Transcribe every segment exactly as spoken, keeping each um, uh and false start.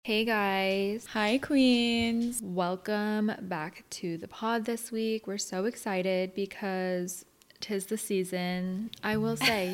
Hey guys, Hi, queens. welcome back to the pod this week. We're so excited because 'tis the season, I will say.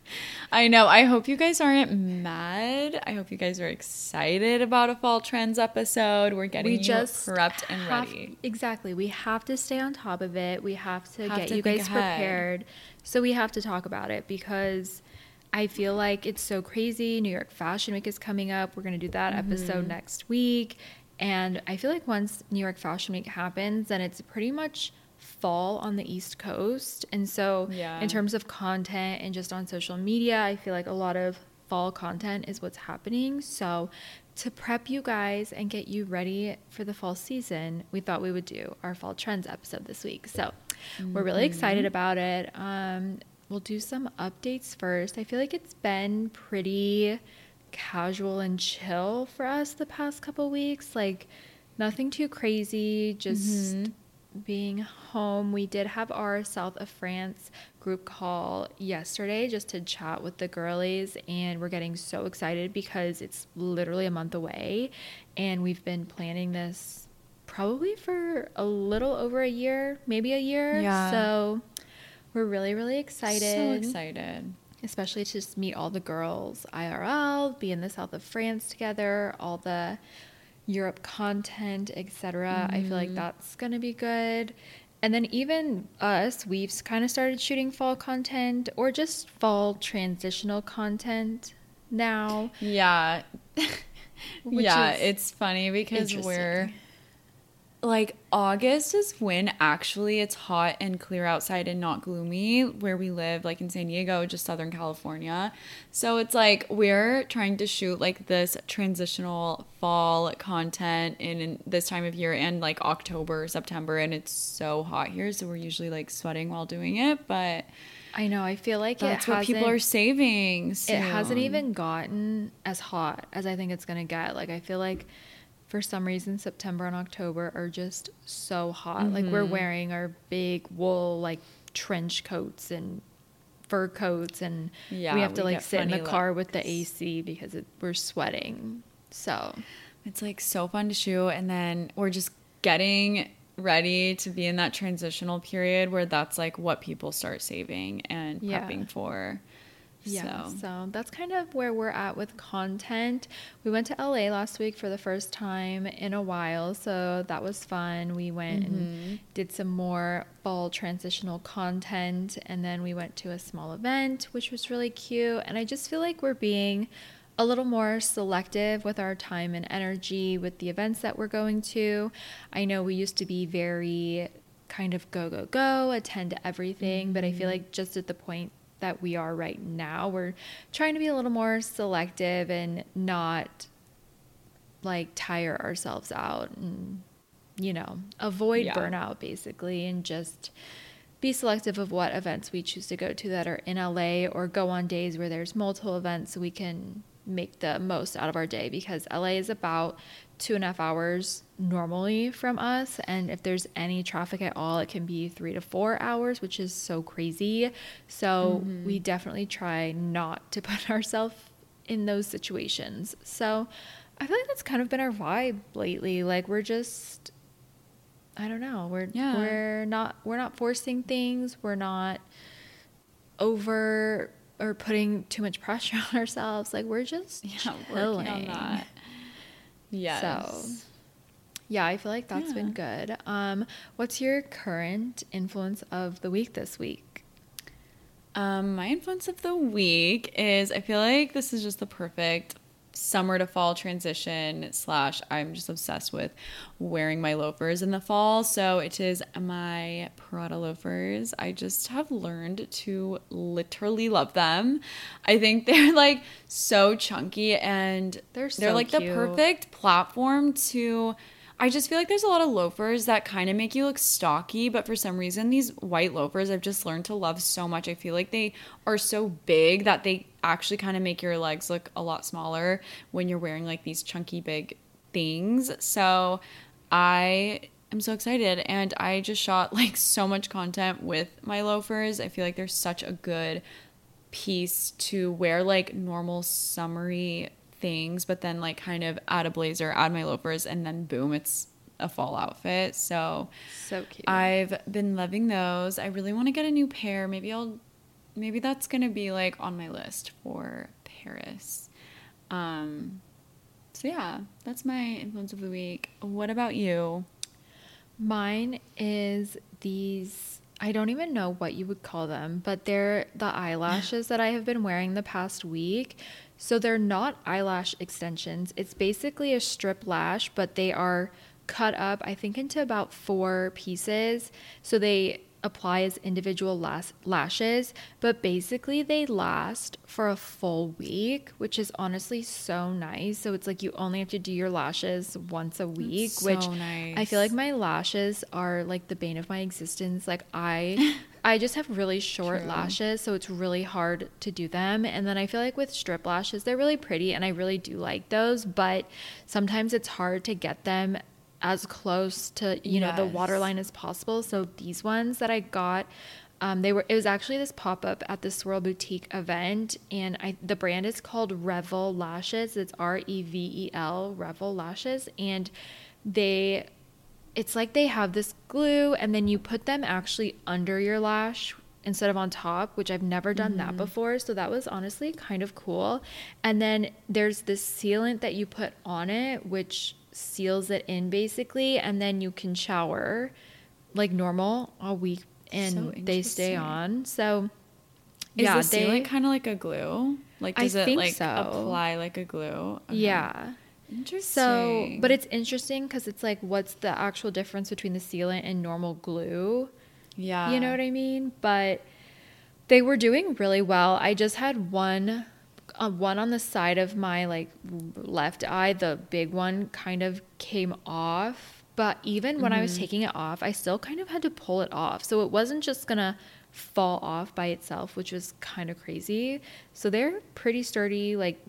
I know. I hope you guys aren't mad. I hope you guys are excited about a fall trends episode. We're We getting you just prepped and have, ready. exactly, we have to stay on top of it. We have to Have get to you think guys ahead. prepared. So we have to talk about it because I feel like it's so crazy. New York Fashion Week is coming up. We're going to do that episode next week. And I feel like once New York Fashion Week happens, then it's pretty much fall on the East Coast. And so, in Yeah. terms of content and just on social media, I feel like a lot of fall content is what's happening. So, to prep you guys and get you ready for the fall season, we thought we would do our fall trends episode this week. So, we're really excited about it. Um, we'll do some updates first. I feel like it's been pretty casual and chill for us the past couple weeks. Like, nothing too crazy, just being home. We did have our South of France group call yesterday just to chat with the girlies, and we're getting so excited because it's literally a month away, and we've been planning this probably for a little over a year, maybe a year. Yeah. So we're really, really So excited, excited. especially to just meet all the girls I R L, be in the south of France together, all the Europe content, et cetera. I feel like that's going to be good. And then even us, we've kind of started shooting fall content or just fall transitional content now, Yeah. which Yeah. is It's funny because we're interesting. like August is when actually it's hot and clear outside and not gloomy where we live, like in San Diego, just Southern California. So it's like we're trying to shoot like this transitional fall content in, in this time of year and like October, September, and it's so hot here. So we're usually like sweating while doing it, but I know. I feel like it that's what people are hasn't saving it hasn't soon. even gotten as hot as I think it's going to get. Like I feel like for some reason September and October are just so hot. Like we're wearing our big wool like trench coats and fur coats, and we Yeah, have to we like get sit in the funny car with the looks. A C because it, we're sweating. So, It's like so fun to shoot. And then we're just getting ready to be in that transitional period where that's like what people start saving and yeah. prepping for. Yeah, So, so that's kind of where we're at with content. We went to L A last week for the first time in a while, so that was fun. We went and did some more fall transitional content, and then we went to a small event, which was really cute. And I just feel like we're being a little more selective with our time and energy with the events that we're going to. I know we used to be very kind of go, go, go, attend to everything, but I feel like just at the point that we are right now, we're trying to be a little more selective and not like tire ourselves out and, you know, avoid yeah. burnout basically, and just be selective of what events we choose to go to that are in L A, or go on days where there's multiple events so we can make the most out of our day, because L A is about two and a half hours normally from us, and if there's any traffic at all it can be three to four hours, which is so crazy. So we definitely try not to put ourselves in those situations. So I feel like that's kind of been our vibe lately. Like we're just, I don't know. We're Yeah. we're not we're not forcing things. We're not over or putting too much pressure on ourselves. Like we're just Yeah, working on chilling. that. So, Yes. yeah, I feel like that's Yeah. been good. Um, what's your current influence of the week this week? Um, my influence of the week is I feel like this is just the perfect summer to fall transition slash I'm just obsessed with wearing my loafers in the fall. So it is my Prada loafers. I just have learned to literally love them. I think they're like so chunky and They're they're so like the cute. perfect platform to I just feel like there's a lot of loafers that kind of make you look stocky, but for some reason, these white loafers I've just learned to love so much. I feel like they are so big that they actually kind of make your legs look a lot smaller when you're wearing like these chunky, big things. So I am so excited, and I just shot like so much content with my loafers. I feel like they're such a good piece to wear like normal summery things, but then like kind of add a blazer, add my loafers, and then boom, it's a fall outfit. So So cute. I've been loving those. I really want to get a new pair. Maybe I'll, maybe that's going to be like on my list for Paris. Um, so yeah, that's my influence of the week. What about you? Mine is these, I don't even know what you would call them, but they're the eyelashes that I have been wearing the past week. So they're not eyelash extensions. It's basically a strip lash, but they are cut up, I think, into about four pieces. So they apply as individual las- lashes, but basically they last for a full week, which is honestly so nice. So it's like you only have to do your lashes once a week, That's which so nice. I feel like my lashes are like the bane of my existence. Like I I just have really short True. lashes, so it's really hard to do them. And then I feel like with strip lashes, they're really pretty and I really do like those, but sometimes it's hard to get them as close to, you know, the Yes. waterline as possible. So these ones that I got, um, they were, it was actually this pop-up at the Swirl Boutique event, and I, the brand is called Revel Lashes. It's R E V E L, Revel Lashes. And they, it's like they have this glue and then you put them actually under your lash instead of on top, which I've never done Mm-hmm. that before. So that was honestly kind of cool. And then there's this sealant that you put on it, which seals it in basically. And then you can shower like normal all week and So they stay interesting. on. So Is yeah, the they, sealant kind of like a glue? Like I does it think like so. apply like a glue? Okay. yeah. Interesting. So, but it's interesting because it's like, what's the actual difference between the sealant and normal glue? yeah. You know what I mean? But they were doing really well. I just had one, uh, one on the side of my like left eye. The big one kind of came off. But even when I was taking it off, I still kind of had to pull it off. So it wasn't just gonna fall off by itself, which was kind of crazy. So they're pretty sturdy. Like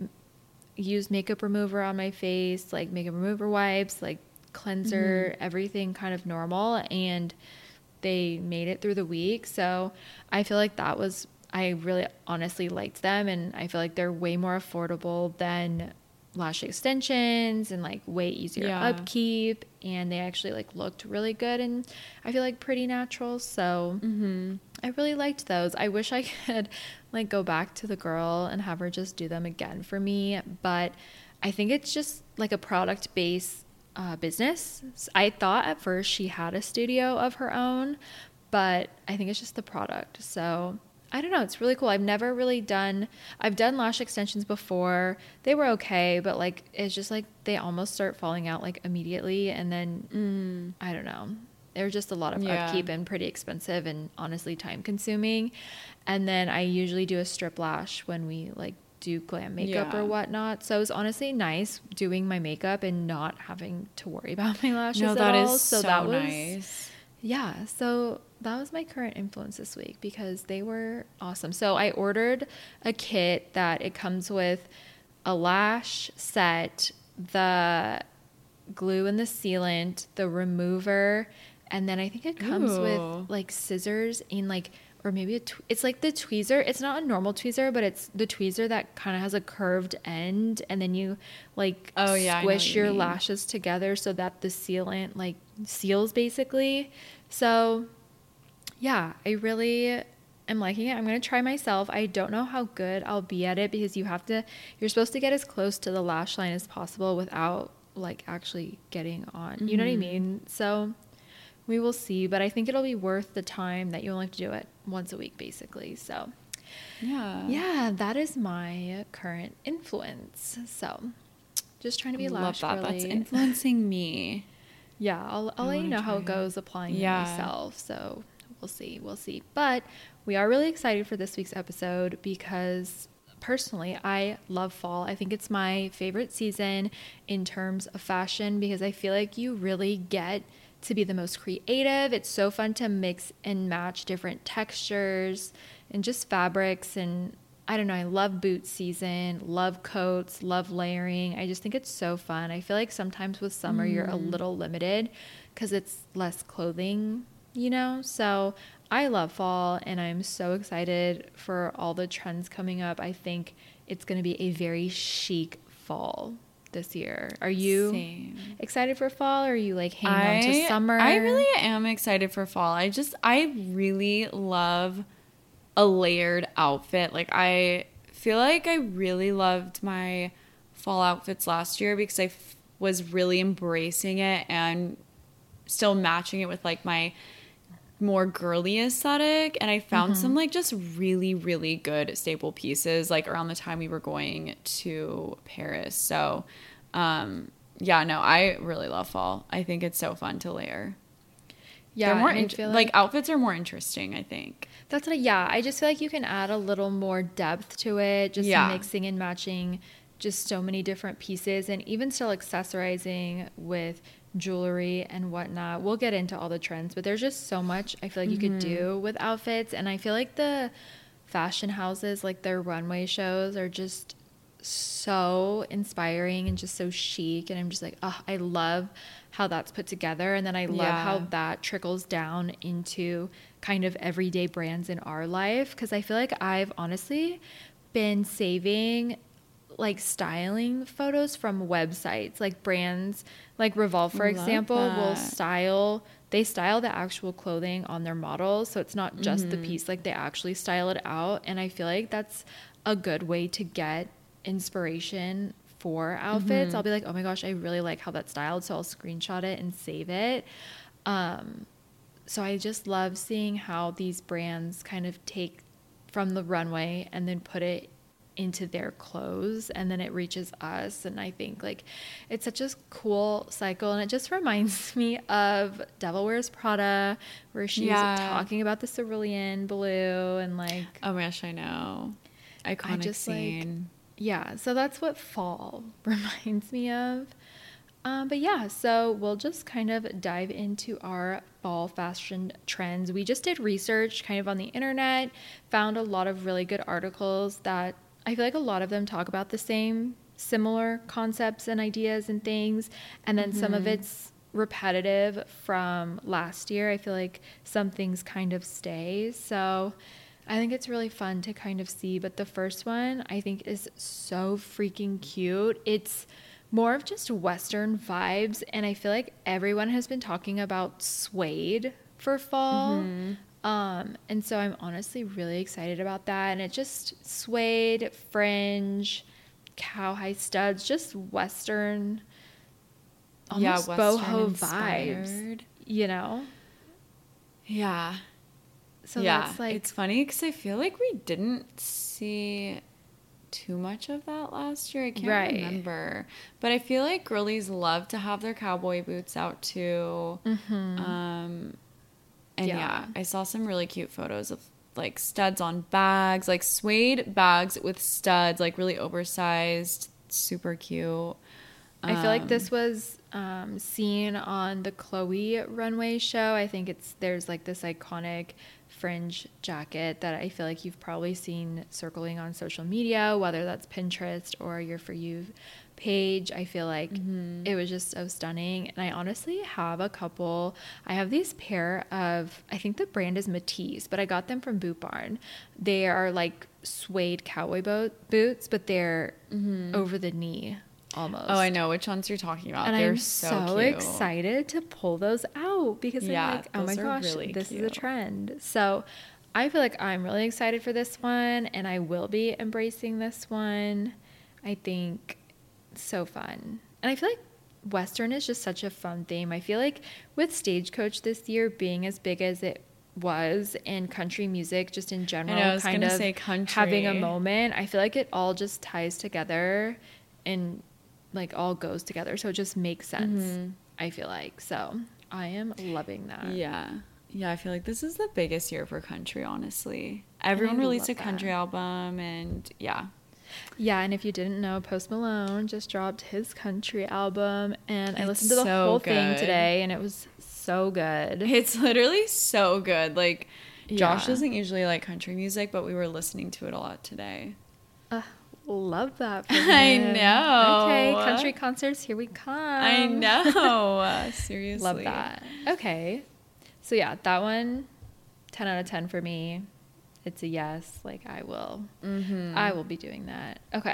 used makeup remover on my face, like makeup remover wipes, like cleanser, everything kind of normal, and they made it through the week. So I feel like that was, I really honestly liked them, and I feel like they're way more affordable than lash extensions and like way easier Yeah. upkeep, and they actually like looked really good and I feel like pretty natural. So Mm-hmm. I really liked those. I wish I could like go back to the girl and have her just do them again for me, but I think it's just like a product based uh, business. I thought at first she had a studio of her own, but I think it's just the product. So I don't know. It's really cool. I've never really done, I've done lash extensions before. They were okay, but like, it's just like they almost start falling out like immediately. And then Mm. I don't know. They're just a lot of Yeah. upkeep and pretty expensive and honestly time consuming. And then I usually do a strip lash when we like do glam makeup Yeah. or whatnot. So it was honestly nice doing my makeup and not having to worry about my lashes No, at that all. is so, that was nice. yeah, so that was my current influence this week because they were awesome. So I ordered a kit that it comes with a lash set, the glue and the sealant, the remover, and then I think it comes Ooh. with like scissors and like, or maybe a tw- it's like the tweezer. It's not a normal tweezer, but it's the tweezer that kind of has a curved end, and then you like Oh, yeah, I know squish what you your mean. lashes together so that the sealant like seals basically. So yeah, I really am liking it. I'm going to try myself. I don't know how good I'll be at it because you have to, you're supposed to get as close to the lash line as possible without like actually getting on. You know what I Mhm. mean? So we will see, but I think it'll be worth the time that you only have to do it once a week basically. So Yeah. yeah, that is my current influence. So just trying to be Love lash that. That's girly. influeing me. Yeah, I'll, I'll I let you wanna know how try it it. goes applying Yeah. it myself. So we'll see. We'll see. But we are really excited for this week's episode because personally, I love fall. I think it's my favorite season in terms of fashion because I feel like you really get to be the most creative. It's so fun to mix and match different textures and just fabrics, and I don't know, I love boot season, love coats, love layering. I just think it's so fun. I feel like sometimes with summer you're a little limited because it's less clothing, you know? So I love fall and I'm so excited for all the trends coming up. I think it's going to be a very chic fall this year. Are you Same. excited for fall, or are you like hanging on to I, summer? I really am excited for fall. I just, I really love a layered outfit. Like, I feel like I really loved my fall outfits last year because I f- was really embracing it and still matching it with like my more girly aesthetic. And I found Mm-hmm. some like just really, really good staple pieces like around the time we were going to Paris. So, um, yeah, no, I really love fall. I think it's so fun to layer. Yeah, They're more and I int- feel like, like outfits are more interesting, I think. that's what I, yeah, I just feel like you can add a little more depth to it, just Yeah. mixing and matching just so many different pieces, and even still accessorizing with jewelry and whatnot. We'll get into all the trends, but there's just so much I feel like you could do with outfits. And I feel like the fashion houses, like their runway shows, are just so inspiring and just so chic. And I'm just like, oh, I love how that's put together. And then I love Yeah. how that trickles down into kind of everyday brands in our life. Because I feel like I've honestly been saving like styling photos from websites, like brands like Revolve, for Love example, will that. style, they style the actual clothing on their models. So it's not just the piece, like they actually style it out. And I feel like that's a good way to get inspiration for outfits. I'll be like, oh my gosh, I really like how that's styled. So I'll screenshot it and save it. Um, so I just love seeing how these brands kind of take from the runway and then put it into their clothes, and then it reaches us. And I think like it's such a cool cycle, and it just reminds me of Devil Wears Prada, where she's Yeah. talking about the cerulean blue and like Oh my gosh, I know. Iconic I just scene. like, yeah, so that's what fall reminds me of. Um, but yeah, so we'll just kind of dive into our fall fashion trends. We just did research kind of on the internet, found a lot of really good articles that I feel like a lot of them talk about the same similar concepts and ideas and things. And then some of it's repetitive from last year. I feel like some things kind of stay. So I think it's really fun to kind of see. But the first one I think is so freaking cute. It's more of just Western vibes. And I feel like everyone has been talking about suede for fall. Um, and so I'm honestly really excited about that. And it just suede, fringe, cowhide studs, just Western, Yeah, almost Western boho inspired. vibes, you know? Yeah. So yeah. that's like, It's funny because I feel like we didn't see too much of that last year. I can't Right. remember. But I feel like girlies love to have their cowboy boots out too. Um, and yeah. Yeah. I saw some really cute photos of like studs on bags, like suede bags with studs, like really oversized, super cute. I feel like Um, this was um, seen on the Chloe runway show. I think it's there's like this iconic fringe jacket that I feel like you've probably seen circling on social media, whether that's Pinterest or your For You page. I feel like it was just so stunning. And I honestly have a couple. I have these pair of, I think the brand is Matisse, but I got them from Boot Barn. They are like suede cowboy boat boots, but they're over the knee almost. Oh, I know which ones you're talking about. And They're I'm so, so, cute. excited to pull those out because Yeah, I'm like, oh my those are gosh, really this is a cute. trend. So I feel like I'm really excited for this one, and I will be embracing this one. I think it's so fun. And I feel like Western is just such a fun theme. I feel like with Stagecoach this year being as big as it was, and country music just in general I was kind gonna of say country. having a moment, I feel like it all just ties together and like all goes together, so it just makes sense. I feel like, so I am loving that. Yeah. Yeah, I feel like this is the biggest year for country, honestly. Everyone I released a love country that. album, and yeah. Yeah, and if you didn't know, Post Malone just dropped his country album, and I It's listened to the so whole thing good. today, and it was so good. It's literally so good. Like, Josh Yeah. doesn't usually like country music, but we were listening to it a lot today. Uh, love that for I him. know. Okay, country concerts, here we come. I know. Seriously. Love that. Okay. So yeah, that one, ten out of ten for me. It's a yes. Like I will, Mm-hmm. I will be doing that. Okay.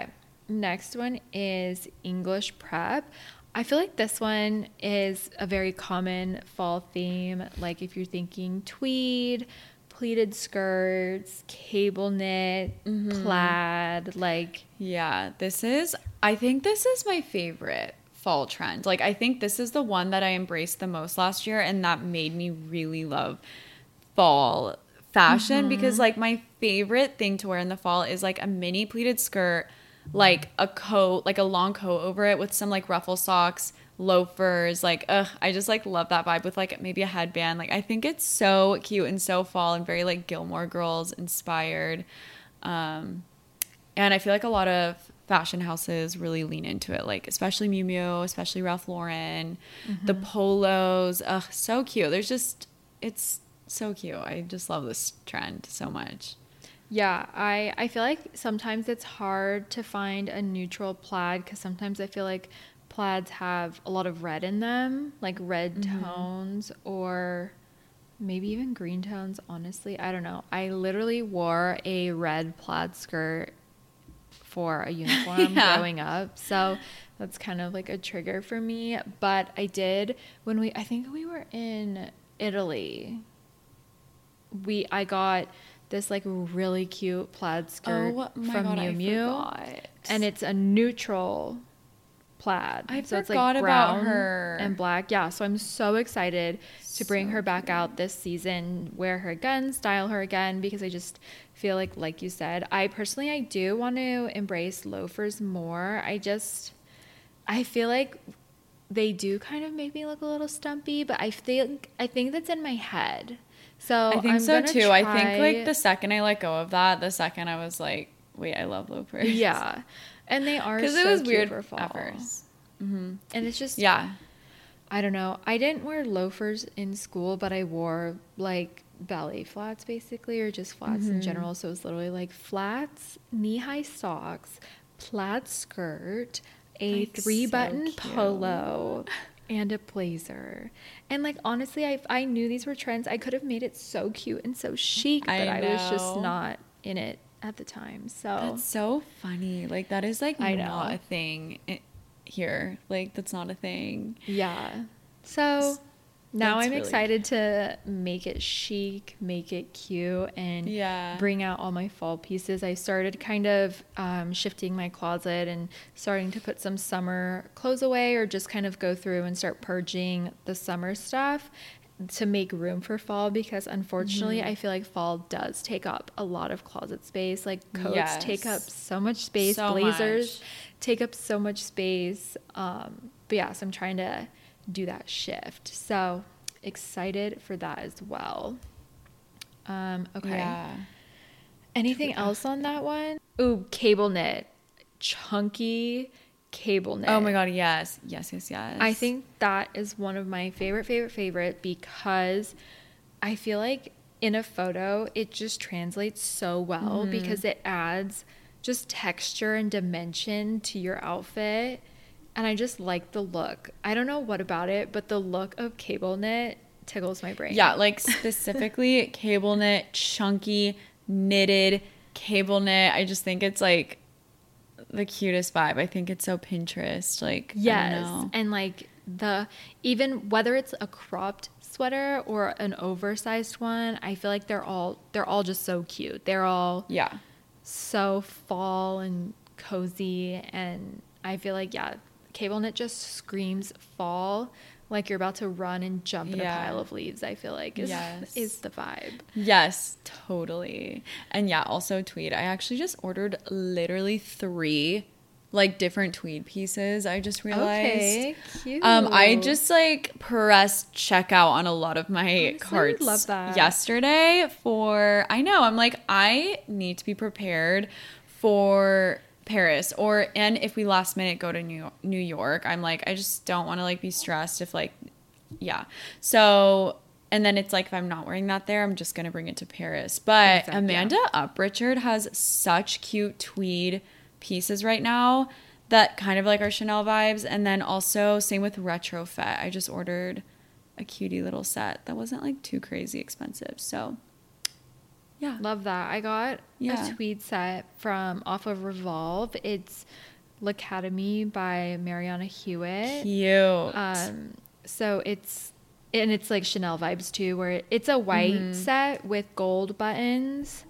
next one is English prep. I feel like this one is a very common fall theme. Like if you're thinking tweed, pleated skirts, cable knit, Mm-hmm. plaid, like Yeah, this is, I think this is my favorite fall trend. Like, I think this is the one that I embraced the most last year, and that made me really love fall fashion Mm-hmm. because, like, my favorite thing to wear in the fall is like a mini pleated skirt, like a coat, like a long coat over it with some like ruffle socks, loafers. Like, ugh, I just like love that vibe with like maybe a headband. Like, I think it's so cute and so fall and very like Gilmore Girls inspired. Um, and I feel like a lot of fashion houses really lean into it, like especially Miu Miu, especially Ralph Lauren, Mm-hmm. the polos. Ugh, so cute. There's just, it's so cute. I just love this trend so much. yeah, I I feel like sometimes it's hard to find a neutral plaid because sometimes I feel like plaids have a lot of red in them, like red Mm-hmm. tones or maybe even green tones, honestly. I don't know. I literally wore a red plaid skirt for a uniform Yeah. growing up. So that's kind of like a trigger for me. But I did when we I think we were in Italy. We I got this like really cute plaid skirt Oh my from God, Miu I Miu. forgot. And it's a neutral plaid. I so it's forgot like about brown her. and black. Yeah, so I'm so excited to bring So her back cute. out this season, wear her again, style her again because I just feel like like you said, I personally I do want to embrace loafers more. I just I feel like they do kind of make me look a little stumpy, but I think I think that's in my head. So I think I'm so gonna too. I think try- like the second I let go of that, the second I was like, wait, I love loafers. yeah, and they are Because so it was cute weird for fall. at first. And it's just Yeah. I don't know. I didn't wear loafers in school, but I wore like ballet flats basically, or just flats Mm-hmm. in general. So it was literally like flats, knee high socks, plaid skirt, a Like, three button so cute. polo, and a blazer. And like honestly, I I knew these were trends. I could have made it so cute and so chic, but I I, was just know. not in it at the time. So That's so funny. Like that is like I not know. a thing i- here. Like that's not a thing. yeah. So now That's I'm really excited to make it chic, make it cute, and Yeah. bring out all my fall pieces. I started kind of um, shifting my closet and starting to put some summer clothes away or just kind of go through and start purging the summer stuff to make room for fall because unfortunately Mm-hmm. I feel like fall does take up a lot of closet space. Like coats Yes. take up so much space, So blazers much. take up so much space. Um, but yeah, so I'm trying to do that shift. So excited for that as well. Um, okay. Yeah. Anything else on that one? Ooh, cable knit. Chunky cable knit. Oh my God. Yes. Yes. Yes. Yes. I think that is one of my favorite, favorite, favorite because I feel like in a photo, it just translates so well Mm-hmm. because it adds just texture and dimension to your outfit. And I just like the look. I don't know what about it, but the look of cable knit tickles my brain. Yeah, like specifically cable knit, chunky, knitted cable knit. I just think it's like the cutest vibe. I think it's so Pinterest. Like, I don't Yes. know. And like the, even whether it's a cropped sweater or an oversized one, I feel like they're all, they're all just so cute. They're all Yeah. so fall and cozy. And I feel like, yeah, cable knit just screams fall. Like you're about to run and jump in Yeah. a pile of leaves, I feel like is, Yes. is the vibe. Yes, totally. And yeah, also tweed. I actually just ordered literally three like different tweed pieces. I just realized. Okay, cute. Um, I just like pressed checkout on a lot of my Honestly, I would carts love that. yesterday for I know, I'm like, I need to be prepared for Paris or and if we last minute go to New York, New York, I'm like, I just don't want to like be stressed if like yeah. So and then it's like if I'm not wearing that there, I'm just gonna bring it to Paris. But Exact- Amanda Uprichard has such cute tweed pieces right now that kind of like our Chanel vibes. And then also same with Retrofet. I just ordered a cutie little set that wasn't like too crazy expensive. So yeah. Love that. I got Yeah. a tweed set from off of Revolve. It's L'Academy by Mariana Hewitt. Cute. Um, so it's and it's like Chanel vibes too, where it's a white Mm-hmm. set with gold buttons.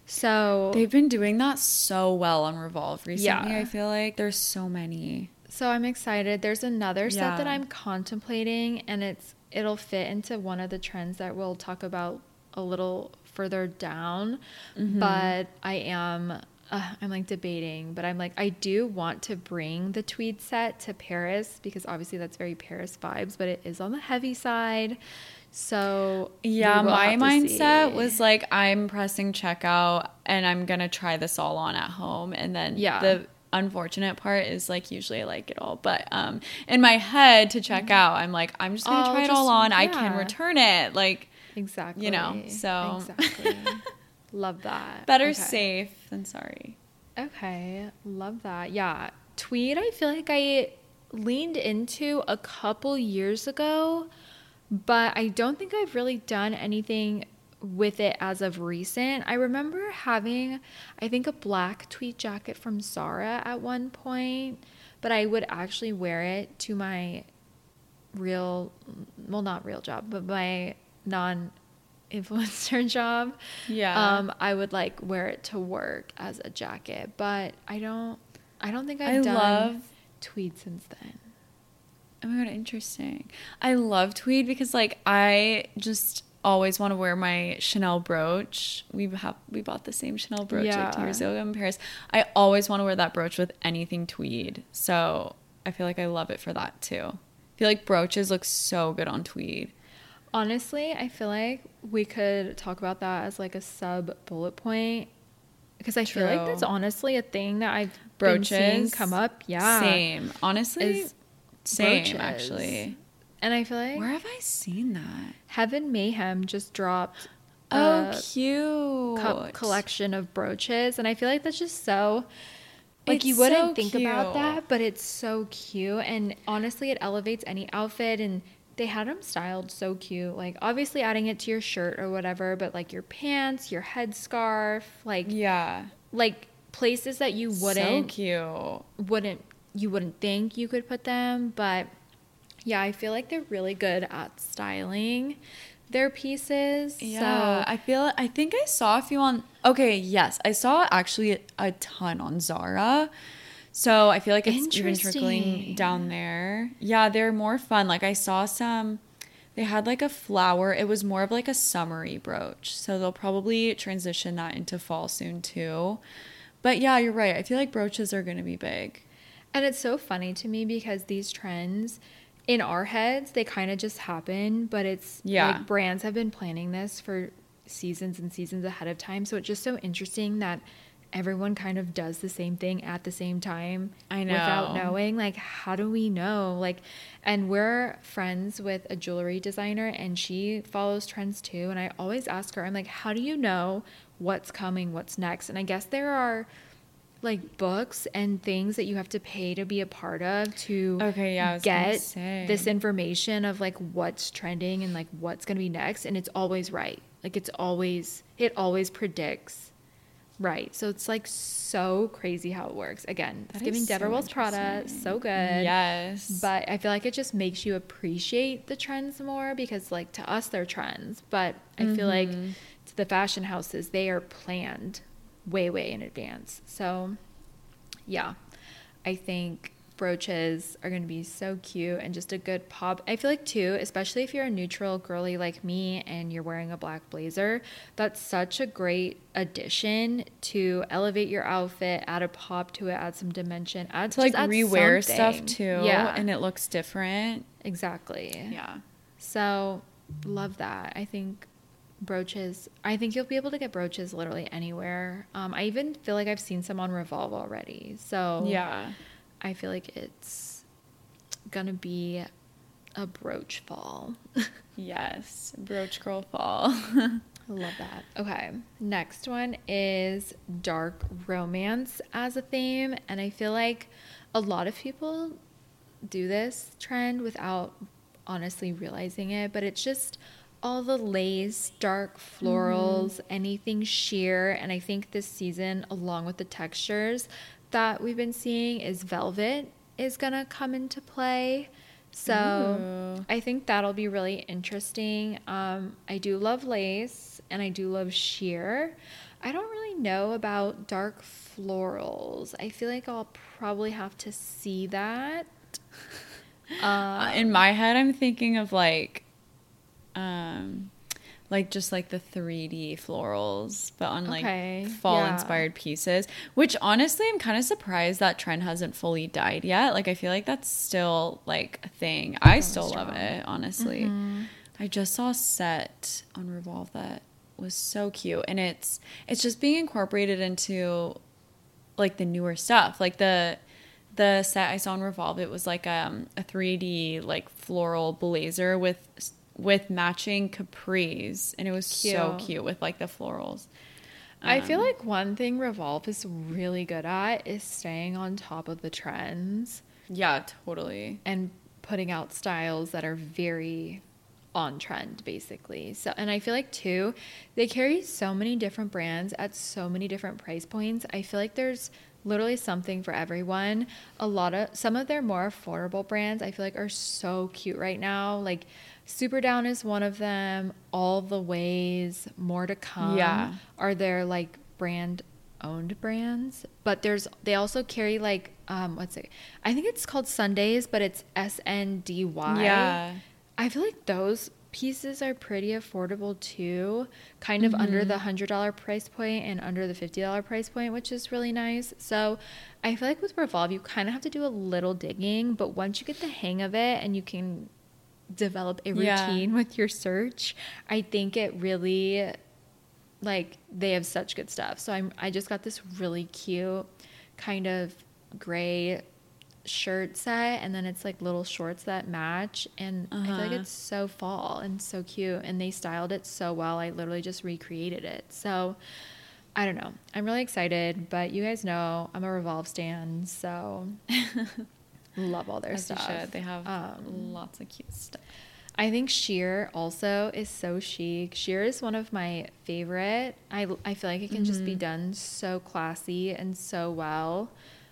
So They've been doing that so well on Revolve recently. Yeah. I feel like there's so many. so I'm excited. There's another set that Yeah. I'm contemplating, and it's it'll fit into one of the trends that we'll talk about a little further down. Mm-hmm. But I am uh, I'm like debating, but I'm like I do want to bring the tweed set to Paris because obviously that's very Paris vibes, but it is on the heavy side. So Yeah, we will my have to mindset see. was like, I'm pressing checkout and I'm gonna try this all on at home, and then Yeah. the unfortunate part is like usually I like it all, but um in my head to check out, I'm like, I'm just gonna I'll try it all just- on. I can yeah. return it, like Exactly. you know, so- Exactly. Love that. better Okay. safe than sorry. Okay. Love that. Yeah. Tweed, I feel like I leaned into a couple years ago, but I don't think I've really done anything with it as of recent. I remember having, I think, a black tweed jacket from Zara at one point, but I would actually wear it to my real, well, not real job, but my non influencer job. Yeah. Um, I would like wear it to work as a jacket, but I don't, I don't think I I've done love tweed since then. Oh my god, interesting. I love tweed because like I just always want to wear my Chanel brooch. We have we bought the same Chanel brooch like two Yeah. years ago in Paris. I always want to wear that brooch with anything tweed. So I feel like I love it for that too. I feel like brooches look so good on tweed. Honestly, I feel like we could talk about that as like a sub bullet point because I feel like True. that's honestly a thing that I've been seeing Brooches come up. Yeah, Same. Honestly, Is same brooches. actually. And I feel like Where have I seen that? Heaven Mayhem just dropped Oh, a cute. cup collection of brooches, and I feel like that's just so like It's you wouldn't so think about cute. that, but it's so cute, and honestly it elevates any outfit, and they had them styled so cute, like obviously adding it to your shirt or whatever, but like your pants, your headscarf, like Yeah. like places that you So wouldn't cute. wouldn't you wouldn't think you could put them, but yeah, I feel like they're really good at styling their pieces. Yeah, So I feel I think I saw a few on okay, yes. I saw actually a ton on Zara. So I feel like it's even trickling Interesting. down there. Yeah, they're more fun. Like I saw some they had like a flower. It was more of like a summery brooch. So they'll probably transition that into fall soon too. But yeah, you're right. I feel like brooches are going to be big. And it's so funny to me because these trends in our heads, they kind of just happen, but it's Yeah. like brands have been planning this for seasons and seasons ahead of time. So it's just so interesting that everyone kind of does the same thing at the same time I know. without knowing. Like, how do we know? Like, and we're friends with a jewelry designer and she follows trends too. And I always ask her, I'm like, how do you know what's coming, what's next? And I guess there are like books and things that you have to pay to be a part of to Okay, yeah, I was gonna get say. this information of like what's trending and like what's going to be next, and it's always right. Like it's always it always predicts right. So it's like so crazy how it works. Again, it's That giving is so Deborah Wells Prada, interesting. so good. Yes. But I feel like it just makes you appreciate the trends more because like to us they're trends, but I feel like Mm-hmm. to the fashion houses they are planned way way in advance. So yeah, I think brooches are going to be so cute and just a good pop. I feel like too, especially if you're a neutral girly like me and you're wearing a black blazer, that's such a great addition to elevate your outfit, add a pop to it, add some dimension, add to like just add rewear something. stuff too. Yeah, And it looks different. exactly. Yeah. So love that. I think brooches, I think you'll be able to get brooches literally anywhere. Um, I even feel like I've seen some on Revolve already. So Yeah. I feel like it's gonna be a brooch fall. Yes. Brooch girl fall. I love that. Okay. Next one is dark romance as a theme. And I feel like a lot of people do this trend without honestly realizing it, but it's just all the lace, dark florals, anything sheer. And I think this season, along with the textures, that we've been seeing is velvet is going to come into play. So Ooh. I think that'll be really interesting. Um, I do love lace and I do love sheer. I don't really know about dark florals. I feel like I'll probably have to see that. Uh, in my head, I'm thinking of like, um, like just like the three D florals, but on like okay. fall yeah. inspired pieces, which honestly, I'm kind of surprised that trend hasn't fully died yet. Like, I feel like that's still like a thing. I Going still strong. love it, honestly. Mm-hmm. I just saw a set on Revolve that was so cute, and it's, it's just being incorporated into like the newer stuff. Like the, the set I saw on Revolve, it was like um, a three D like floral blazer with with matching capris, and it was cute. so cute with like the florals. Um, I feel like one thing Revolve is really good at is staying on top of the trends. Yeah, totally. And putting out styles that are very on trend, basically. So, and I feel like too, they carry so many different brands at so many different price points. I feel like there's literally something for everyone. A lot of, some of their more affordable brands I feel like are so cute right now. Like Super Down is one of them. All the Ways, More to Come yeah. are their like brand owned brands. But there's, they also carry like, um, what's it? I think it's called Sundays, but it's S N D Y. Yeah. I feel like those pieces are pretty affordable too, kind of mm-hmm. under the one hundred dollars price point and under the fifty dollars price point, which is really nice. So I feel like with Revolve, you kind of have to do a little digging, but once you get the hang of it and you can develop a routine yeah. with your search, I think it really, like, they have such good stuff. So I'm, I just got this really cute kind of gray shirt set, and then it's like little shorts that match, and uh-huh. I feel like it's so fall and so cute, and they styled it so well. I literally just recreated it. So I don't know, I'm really excited, but you guys know I'm a Revolve stan, so love all their As stuff. You should. They have um, lots of cute stuff. I think sheer also is so chic. Sheer is one of my favorite. I, I feel like it can mm-hmm. just be done so classy and so well.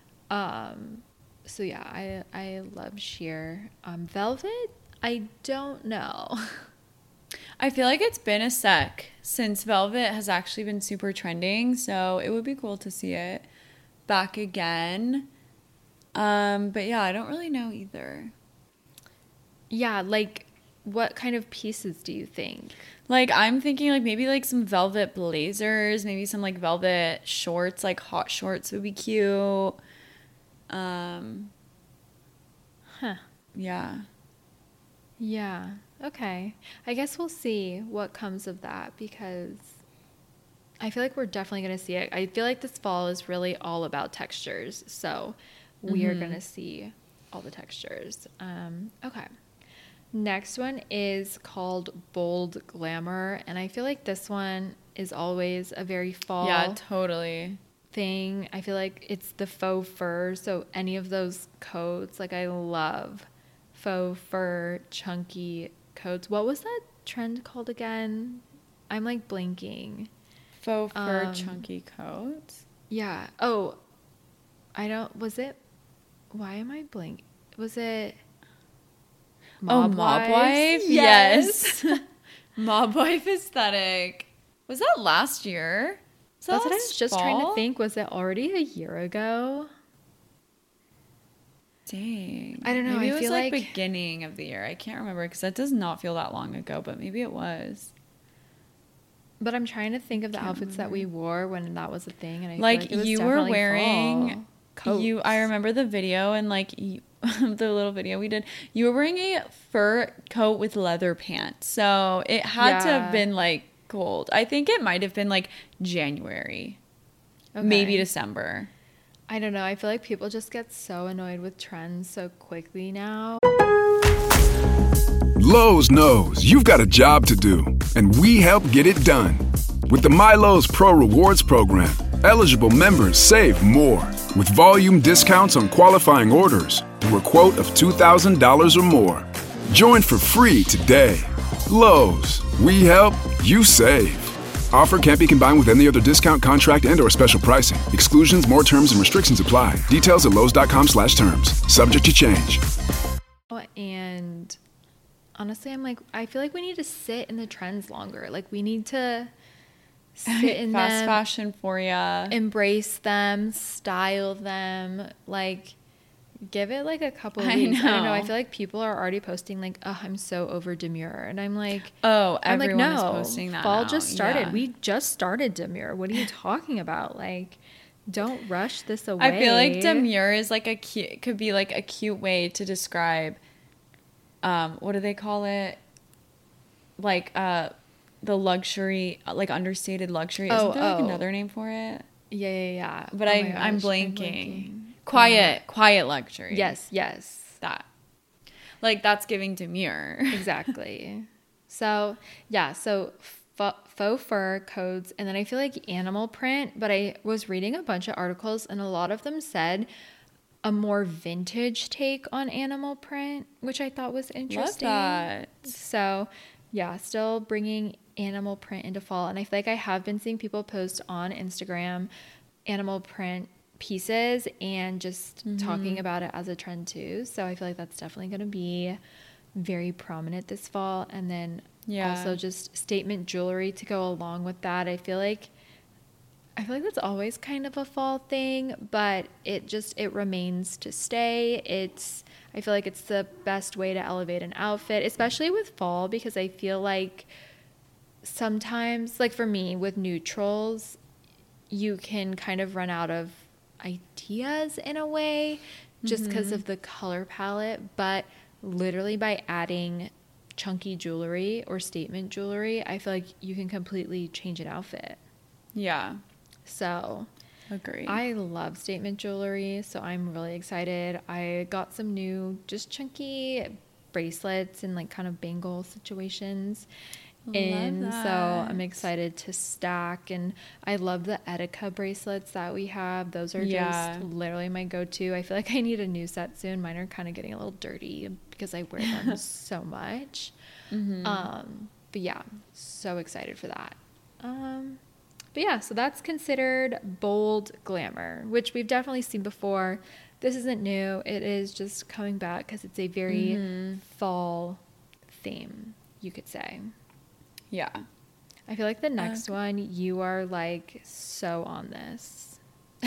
Um, so yeah, I I love sheer. Um, velvet, I don't know. I feel like it's been a sec since velvet has actually been super trending, so it would be cool to see it back again. Um, but yeah, I don't really know either. Yeah, like what kind of pieces do you think? Like I'm thinking like maybe like some velvet blazers, maybe some like velvet shorts, like hot shorts would be cute. Um, huh. Yeah. Yeah. Okay. I guess we'll see what comes of that, because I feel like we're definitely going to see it. I feel like this fall is really all about textures. So we mm-hmm. are going to see all the textures. Um, okay. Next one is called Bold Glamour. And I feel like this one is always a very fall. Yeah, totally. Thing. I feel like it's the faux fur. So any of those coats, like I love faux fur, chunky coats. What was that trend called again? I'm like blinking. Faux fur, um, chunky coats? Yeah. Oh, I don't, was it, why am I blank? Was it Mob Oh, Mob Wife? Yes. yes. Mob Wife aesthetic. Was that last year? So that's what I was just fall? trying to think. Was it already a year ago? Dang. I don't know. Maybe I it feel was like, like beginning of the year. I can't remember because that does not feel that long ago, but maybe it was. But I'm trying to think of the outfits remember. that we wore when that was a thing, and I like, feel like it was you were wearing fall coats. You. I remember the video and like you, the little video we did. You were wearing a fur coat with leather pants, so it had yeah. to have been like cold. I think it might have been like January, okay. maybe December. I don't know. I feel like people just get so annoyed with trends so quickly now. Lowe's knows you've got a job to do, and we help get it done. With the MyLowe's Pro Rewards program, eligible members save more with volume discounts on qualifying orders through a quote of two thousand dollars or more. Join for free today. Lowe's, we help, you save. Offer can't be combined with any other discount, contract, and or special pricing. Exclusions, more terms, and restrictions apply. Details at lowes.com slash terms. Subject to change. And honestly, I'm like, I feel like we need to sit in the trends longer. Like, we need to sit in fast them, fashion for ya. embrace them, style them, like give it like a couple of I weeks. know. I don't know. I feel like people are already posting like, oh, I'm so over Demure. And I'm like, Oh, I'm like, everyone no, is posting that fall now. just started. Yeah. We just started Demure. What are you talking about? Like, don't rush this away. I feel like demure is like a cute, could be like a cute way to describe, um, what do they call it? Like, uh, the luxury, like understated luxury. Isn't Oh, there like oh. another name for it? Yeah, yeah, yeah. But Oh I, my I'm gosh, blanking. Quiet, quiet luxury. Yes, yes. That. Like, that's giving demure. Exactly. So, yeah, so f- faux fur codes, and then I feel like animal print, but I was reading a bunch of articles, and a lot of them said a more vintage take on animal print, which I thought was interesting. Love that. So, yeah, still bringing animal print into fall, and I feel like I have been seeing people post on Instagram animal print pieces and just mm-hmm. talking about it as a trend too. So I feel like that's definitely going to be very prominent this fall. And then yeah. also just statement jewelry to go along with that. I feel like I feel like that's always kind of a fall thing, but it just it remains to stay. It's I feel like it's the best way to elevate an outfit, especially with fall, because I feel like sometimes, like for me with neutrals, you can kind of run out of ideas in a way just because mm-hmm. of the color palette, but literally by adding chunky jewelry or statement jewelry, I feel like you can completely change an outfit. Yeah. So agree. I love statement jewelry, so I'm really excited. I got some new just chunky bracelets and like kind of bangle situations. And so I'm excited to stack, and I love the Etika bracelets that we have. Those are yeah. just literally my go-to. I feel like I need a new set soon. Mine are kind of getting a little dirty because I wear them so much. Mm-hmm. Um, but yeah, so excited for that. Um, but yeah, so that's considered bold glamour, which we've definitely seen before. This isn't new. It is just coming back because it's a very mm-hmm. fall theme, you could say. Yeah. I feel like the next uh, one, you are like so on this.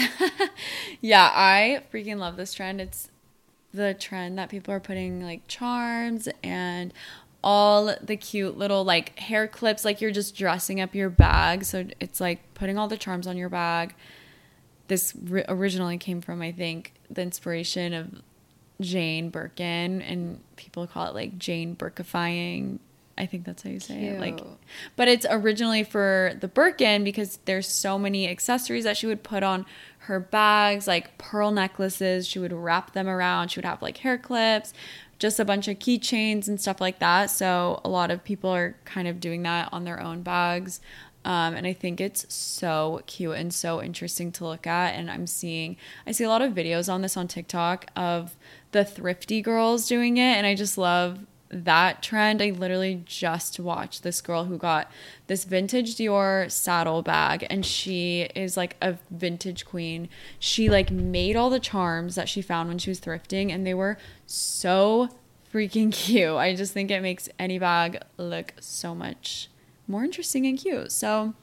Yeah, I freaking love this trend. It's the trend that people are putting like charms and all the cute little like hair clips, like you're just dressing up your bag. So it's like putting all the charms on your bag. This ri- originally came from, I think, the inspiration of Jane Birkin, and people call it like Jane Birkifying. I think that's how you say Cute. It. Like, but it's originally for the Birkin because there's so many accessories that she would put on her bags, like pearl necklaces. She would wrap them around. She would have like hair clips, just a bunch of keychains and stuff like that. So a lot of people are kind of doing that on their own bags. Um, and I think it's so cute and so interesting to look at. And I'm seeing, I see a lot of videos on this on TikTok of the thrifty girls doing it. And I just love that trend. I literally just watched this girl who got this vintage Dior saddle bag, and she is like a vintage queen. She like made all the charms that she found when she was thrifting, and they were so freaking cute. I just think it makes any bag look so much more interesting and cute. So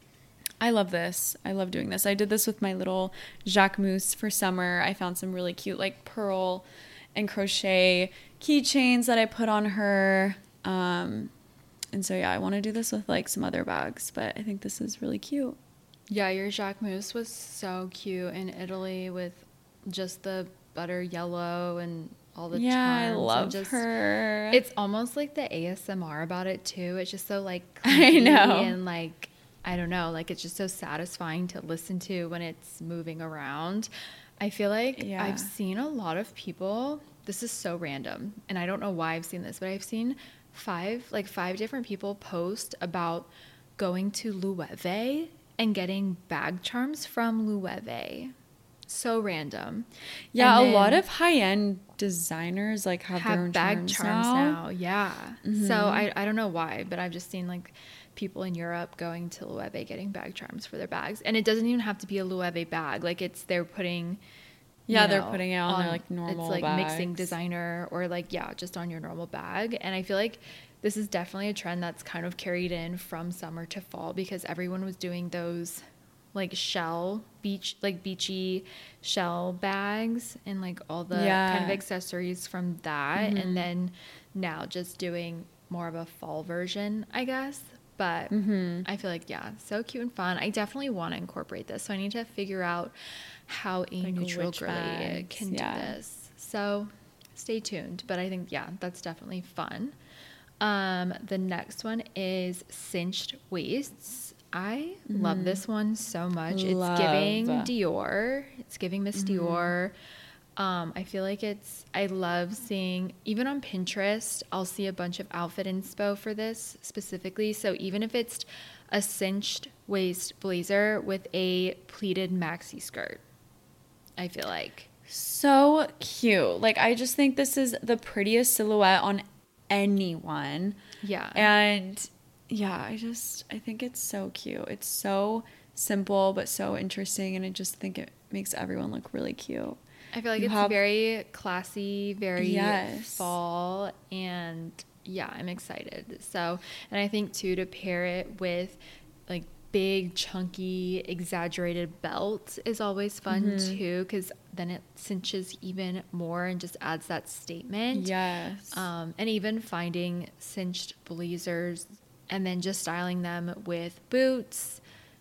I love this. I love doing this. I did this with my little Jacquemus for summer. I found some really cute like pearl and crochet keychains that I put on her. Um, and so, yeah, I want to do this with like some other bags, but I think this is really cute. Yeah, your Jacquemus was so cute in Italy with just the butter yellow and all the yeah, charms. I love just, her. It's almost like the A S M R about it too. It's just so like I know. and like, I don't know, like it's just so satisfying to listen to when it's moving around. I feel like yeah. I've seen a lot of people, this is so random, and I don't know why I've seen this, but I've seen five, like five different people post about going to Loewe and getting bag charms from Loewe. So random. Yeah, And a lot then of high-end designers like have, their own have bag charms, charms now. now. Yeah. So I, I don't know why, but I've just seen like people in Europe going to Loewe getting bag charms for their bags. And it doesn't even have to be a Loewe bag. Like it's, they're putting, Yeah, you they're know, putting it on, their like normal It's like mixing bags. designer or like, yeah, just on your normal bag. And I feel like this is definitely a trend that's kind of carried in from summer to fall because everyone was doing those like shell beach, like beachy shell bags and like all the Yeah. kind of accessories from that. Mm-hmm. And then now just doing more of a fall version, I guess. But Mm-hmm. I feel like, yeah, so cute and fun. I definitely want to incorporate this. So I need to figure out how a Like neutral which girly bags, can yeah. do this. So stay tuned. But I think, yeah, that's definitely fun. Um, the next one is cinched waists. I love this one so much. Love. It's giving Dior. It's giving Miss Dior. Um, I feel like it's, I love seeing, even on Pinterest, I'll see a bunch of outfit inspo for this specifically. So even if it's a cinched waist blazer with a pleated maxi skirt, I feel like. So cute. Like, I just think this is the prettiest silhouette on anyone. Yeah. And yeah, I just, I think it's so cute. It's so simple, but so interesting. And I just think it makes everyone look really cute. I feel like You it's have- very classy, very Yes. fall, and yeah, I'm excited. So, and I think too, to pair it with like big, chunky, exaggerated belt is always fun Mm-hmm. too, because then it cinches even more and just adds that statement. Yes. Um, and even finding cinched blazers and then just styling them with boots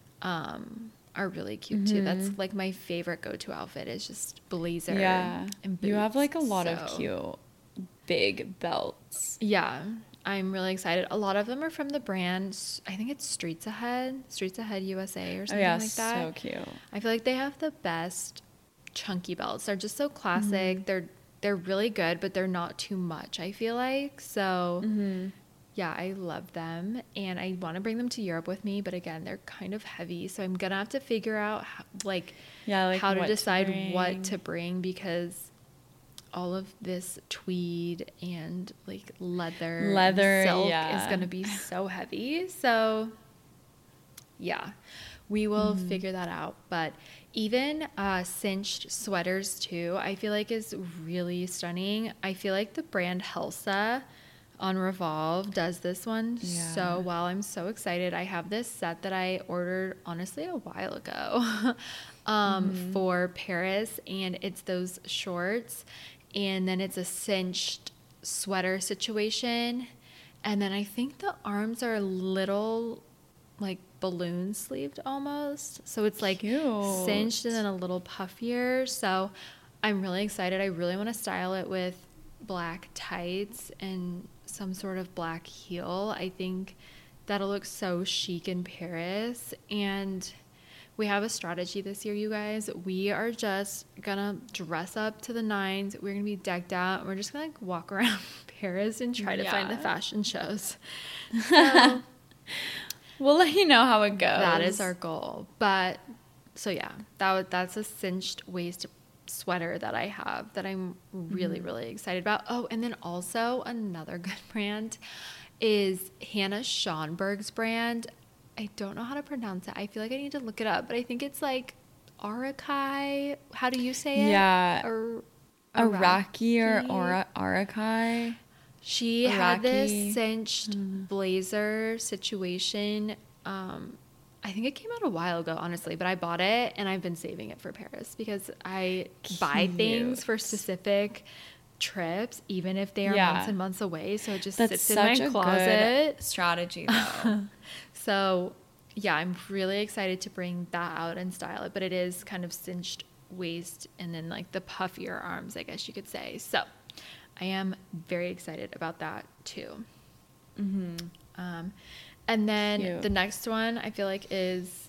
um, are really cute too. That's like my favorite go-to outfit is just blazer. Mm-hmm. yeah. And You have like a boots. lot of So, cute, big belts. Yeah, I'm really excited. A lot of them are from the brand. I think it's Streets Ahead, Streets Ahead U S A or Oh, something yeah. like that. So cute. I feel like they have the best chunky belts. They're just so classic. Mm-hmm. They're they're really good, but they're not too much, I feel like. So Mm-hmm. yeah, I love them and I want to bring them to Europe with me, but again, they're kind of heavy. So I'm going to have to figure out how, like Yeah, like how to what to decide bring. what to bring because all of this tweed and like leather, and Leather, silk yeah. is going to be so heavy. So yeah, we will Mm-hmm. figure that out. But even uh, cinched sweaters too, I feel like is really stunning. I feel like the brand Helsa on Revolve does this one Yeah. so well. I'm so excited. I have this set that I ordered honestly a while ago um, Mm-hmm. for Paris, and it's those shorts, and then it's a cinched sweater situation, and then I think the arms are a little like balloon sleeved almost, so it's like Cute. cinched and then a little puffier. So I'm really excited. I really want to style it with black tights and some sort of black heel. I think that'll look so chic in Paris. And we have a strategy this year, you guys. We are just gonna dress up to the nines. We're gonna be decked out. We're just gonna like walk around Paris and try to find the Yeah. fashion shows. So We'll let you know how it goes. that is our goal. But so yeah, that was, that's a cinched waist sweater that I have that I'm really, really excited about. Oh, and then also another good brand is Hannah Schonberg's brand. I don't know how to pronounce it. I feel like I need to look it up, but I think it's like Arakai. How do you say it? Yeah. Ar- Iraqi or Iraqi? Ara- Arakai. She had this Iraqi. cinched blazer situation. Um, I think it came out a while ago, honestly, but I bought it and I've been saving it for Paris because I buy things Cute. for specific trips, even if they are Yeah. months and months away. So it just That's sits in such my a closet. good strategy, though. So yeah, I'm really excited to bring that out and style it, but it is kind of cinched waist and then like the puffier arms, I guess you could say. So I am very excited about that too. Mm-hmm. Um, and then Cute. the next one I feel like is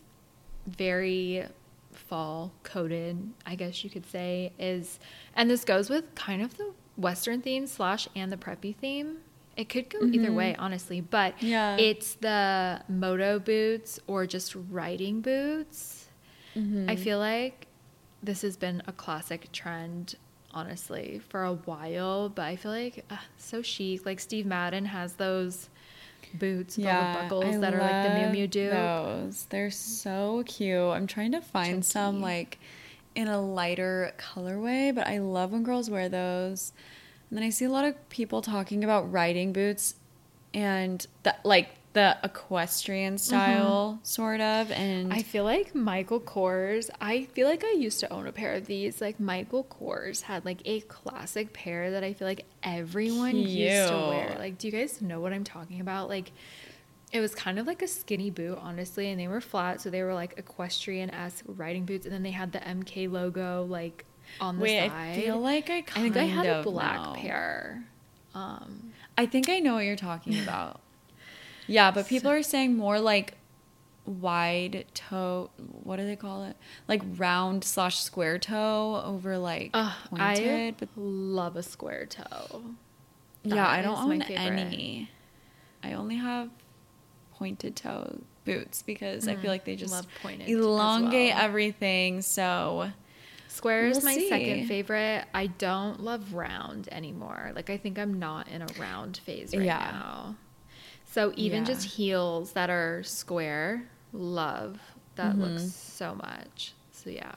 very fall coded, I guess you could say, is, and this goes with kind of the Western theme slash and the preppy theme. It could go either way, honestly, but Yeah. it's the moto boots or just riding boots. Mm-hmm. I feel like this has been a classic trend, honestly, for a while, but I feel like uh, so chic. Like Steve Madden has those boots with all the buckles I that are like the Miu love Miu dupe. those. They're so cute. I'm trying to find some Chunky. like in a lighter colorway, but I love when girls wear those. And then I see a lot of people talking about riding boots and the, like the equestrian style, mm-hmm. sort of. And I feel like Michael Kors, I feel like I used to own a pair of these. Like Michael Kors had like a classic pair that I feel like everyone Cute. used to wear. Like, do you guys know what I'm talking about? Like, it was kind of like a skinny boot, honestly, and they were flat, so they were like equestrian-esque riding boots, and then they had the M K logo like on the Wait, side. I feel like I kind I think I had a of black know. pair. Um, I think I know what you're talking about. Yeah, but people are saying more like wide toe. What do they call it? Like round slash square toe over like uh, pointed. I but love a square toe. yeah, That I don't is my own favorite. any. I only have pointed toe boots because mm, I feel like they just love pointed elongate as well. everything. So square is we'll my see. second favorite. I don't love round anymore. Like I think I'm not in a round phase right yeah. now. So even yeah. just heels that are square, love. That mm-hmm. looks so much. So yeah,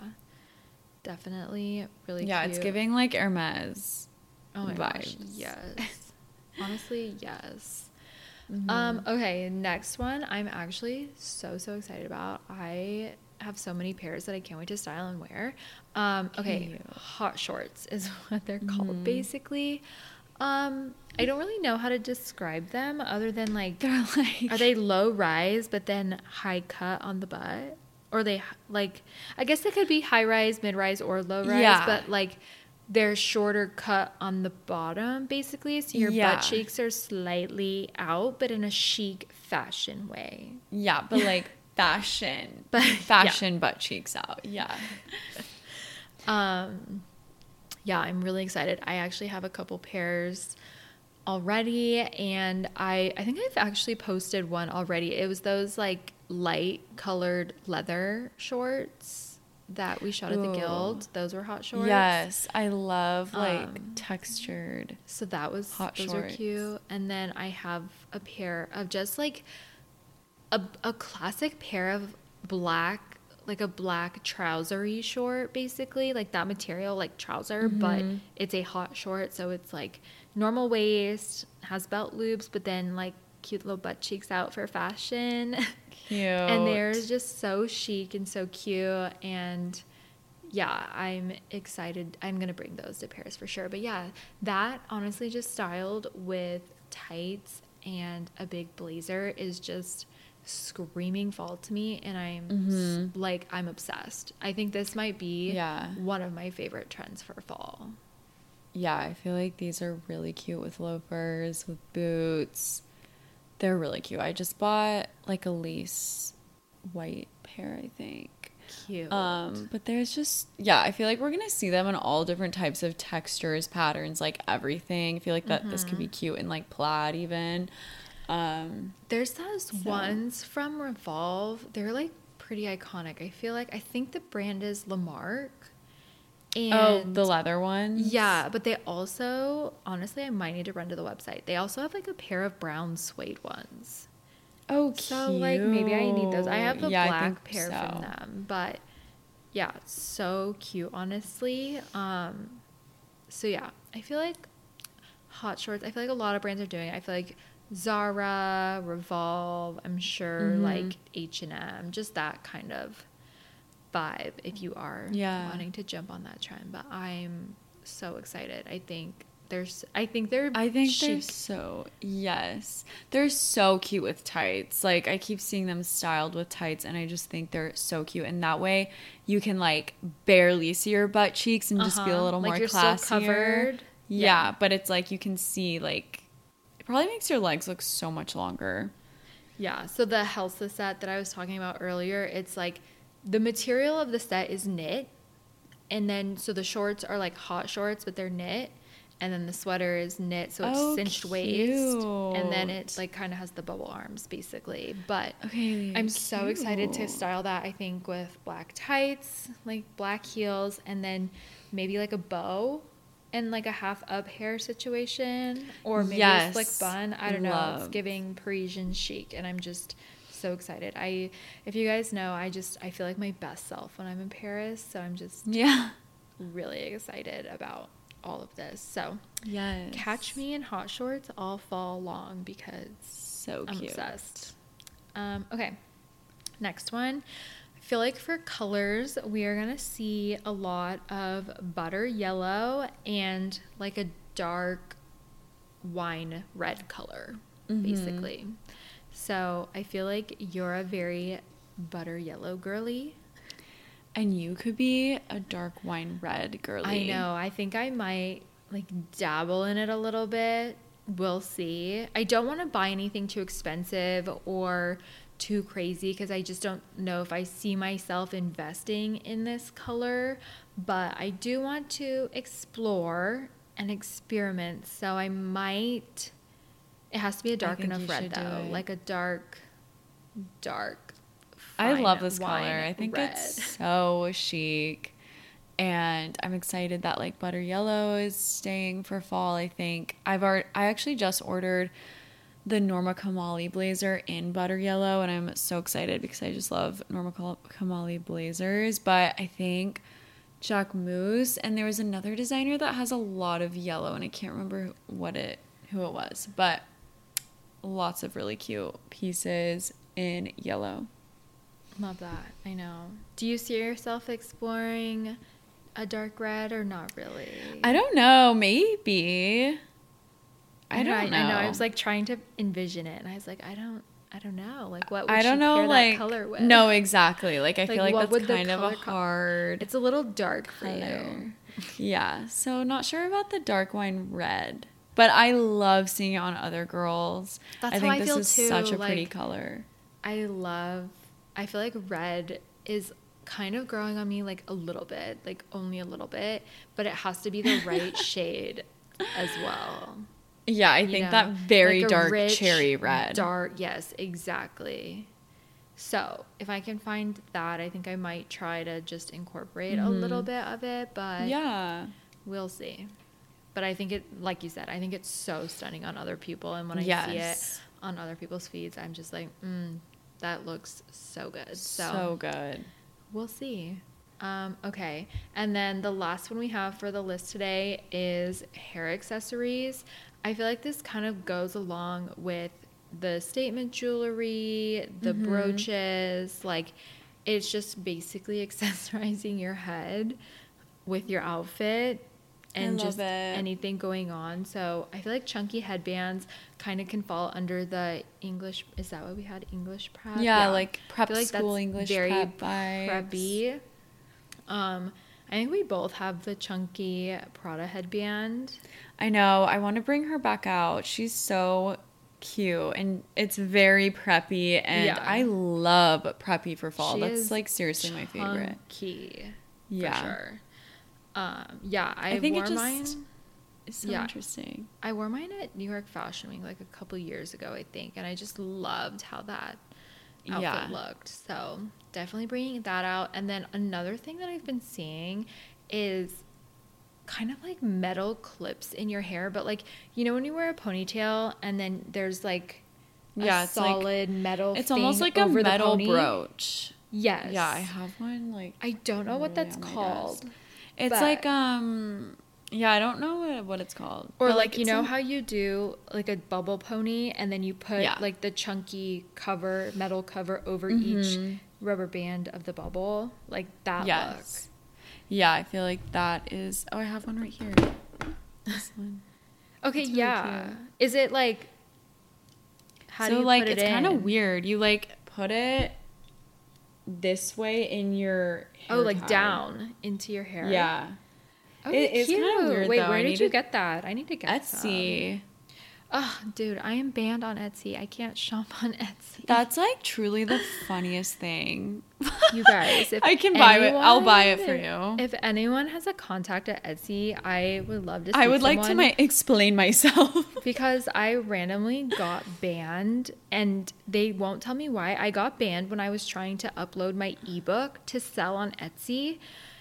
definitely really yeah, cute. it's giving like Hermes oh my vibes. Gosh, yes. Honestly, yes. Mm-hmm. Um, okay, next one I'm actually so, so excited about. I have so many pairs that I can't wait to style and wear. Um, okay, Cute. hot shorts is what they're called, mm-hmm. basically. Um, I don't really know how to describe them other than like, they're like, are they low rise but then high cut on the butt? Or they like, I guess they could be high rise, mid rise, or low rise, yeah. but like they're shorter cut on the bottom, basically. So your yeah. butt cheeks are slightly out, but in a chic fashion way. Yeah, but like fashion, but fashion yeah. butt cheeks out. Yeah. um, yeah, I'm really excited. I actually have a couple pairs already, and I I think I've actually posted one already. It was those like light colored leather shorts that we shot at the Ooh. Guild. Those were hot shorts. Yes, I love like um, textured. So that was hot those shorts. were cute. And then I have a pair of just like a a classic pair of black, like a black trousery short, basically, like that material, like trouser, mm-hmm. but it's a hot short, so it's like normal waist, has belt loops, but then like cute little butt cheeks out for fashion. Cute. And they're just so chic and so cute, and yeah, I'm excited. I'm gonna bring those to Paris for sure. But yeah, that honestly just styled with tights and a big blazer is just screaming fall to me, and I'm mm-hmm. like I'm obsessed. I think this might be yeah. one of my favorite trends for fall. Yeah, I feel like these are really cute with loafers, with boots. They're really cute. I just bought like a lace white pair, I think. Cute. Um, but there's just, yeah, I feel like we're gonna see them in all different types of textures, patterns, like everything. I feel like that mm-hmm. this could be cute in like plaid even. Um, There's those so. ones from Revolve. They're like pretty iconic. I feel like I think the brand is Lamarck. And oh, the leather ones? Yeah, but they also, honestly, I might need to run to the website. They also have like a pair of brown suede ones. Oh, cute. So like maybe I need those. I have the yeah, black pair so. from them, but yeah, so cute, honestly. Um, so yeah, I feel like hot shorts. I feel like a lot of brands are doing it. I feel like Zara, Revolve, I'm sure mm-hmm. like H and M, just that kind of vibe if you are yeah. wanting to jump on that trend. But I'm so excited. I think there's I think they're I think chic. they're so yes. They're so cute with tights. Like I keep seeing them styled with tights and I just think they're so cute. And that way you can like barely see your butt cheeks and uh-huh. just feel a little like more you're classier. Still covered. Yeah, yeah, but it's like you can see like it probably makes your legs look so much longer. Yeah. So the Helsa set that I was talking about earlier, it's like the material of the set is knit, and then so the shorts are like hot shorts, but they're knit, and then the sweater is knit, so it's Oh, cinched waist, and then cute. it like kind of has the bubble arms basically. But Okay, I'm so excited to cute. style that. I think with black tights, like black heels, and then maybe like a bow and like a half up hair situation, or maybe Yes. a slick bun. I don't know. It's Love. giving Parisian chic, and I'm just so excited. I, if you guys know, I just I feel like my best self when I'm in Paris, so I'm just Yeah. really excited about all of this. So Yes. catch me in hot shorts all fall long because So I'm cute. obsessed. Um, okay, next one. I feel like for colors, we are gonna see a lot of butter yellow and like a dark wine red color, Mm-hmm. basically. So I feel like you're a very butter yellow girly. And you could be a dark wine red girly. I know. I think I might like dabble in it a little bit. We'll see. I don't want to buy anything too expensive or too crazy because I just don't know if I see myself investing in this color. But I do want to explore and experiment. So I might. It has to be a dark think enough you red should do though, it. like a dark, dark. I fine love this wine color. I think red. it's so chic. And I'm excited that like butter yellow is staying for fall. I think I've already, I actually just ordered the Norma Kamali blazer in butter yellow, and I'm so excited because I just love Norma Kal- Kamali blazers. But I think Jacquemus, and there was another designer that has a lot of yellow, and I can't remember what it who it was, but lots of really cute pieces in yellow. Love that. I know. Do you see yourself exploring a dark red or not really? I don't know. Maybe. I, know, don't know. I know. I was like trying to envision it, and I was like, I don't. I don't know. Like, what would I don't she know. pair Like, that color with? no, exactly. Like, I Like, feel like what that's would the kind of a color co- hard. It's a little dark for color. you. Yeah. So not sure about the dark wine red, but I love seeing it on other girls. That's I how think I this feel is too, such a pretty like- color. I love. I feel like red is kind of growing on me like a little bit, like only a little bit, but it has to be the right shade as well. Yeah, I you think know? that very Like a dark rich, cherry red. Dark, yes, exactly. So if I can find that, I think I might try to just incorporate a little bit of it, but Yeah. we'll see. But I think it, like you said, I think it's so stunning on other people, and when I see Yes. it on other people's feeds, I'm just like, mm, that looks so good. So, So good. we'll see. Um, okay. And then the last one we have for the list today is hair accessories. I feel like this kind of goes along with the statement jewelry, the Mm-hmm. brooches. Like, it's just basically accessorizing your head with your outfit and love just it. anything going on. So I feel like chunky headbands kind of can fall under the English. Is that what we had? English prep? Yeah, like I prep feel like school that's English very prep vibes. preppy. Um, I think we both have the chunky Prada headband. I know. I want to bring her back out. She's so cute, and it's very preppy, and Yeah. I love preppy for fall. She That's is like seriously my favorite. Chunky, Yeah. for sure. Um, yeah, I, I think wore it just mine. It's so Yeah. interesting. I wore mine at New York Fashion Week like a couple years ago, I think, and I just loved how that outfit Yeah. looked. So definitely bringing that out. And then another thing that I've been seeing is kind of like metal clips in your hair, but like, you know when you wear a ponytail and then there's like a Yeah, it's like- solid metal It's thing almost like a over the metal pony? brooch. Yes. Yeah, I have one like I don't know what really that's on my called. desk. It's but- like um yeah, I don't know what, what it's called. Or But, like, you it's know some- how you do like a bubble pony and then you put Yeah. like the chunky cover, metal cover over Mm-hmm. each rubber band of the bubble? Like that Yes. Yeah, I feel like that is oh I have one right here. This one. look. Okay, It's really yeah. cute. Is it like how so do you like put it it's kind in? of weird. You like put it this way in your hair Oh, like tie. down into your hair. Yeah. Oh, It is cute. kinda weird, Wait, though. where I did need you to- get that? I need to get some. Etsy. Oh, dude, I am banned on Etsy. I can't shop on Etsy. That's like truly the funniest thing. You guys, if I can buy it. anyone, I'll buy it for you. If anyone has a contact at Etsy, I would love to. I would like to my explain myself because I randomly got banned, and they won't tell me why. I got banned when I was trying to upload my ebook to sell on Etsy,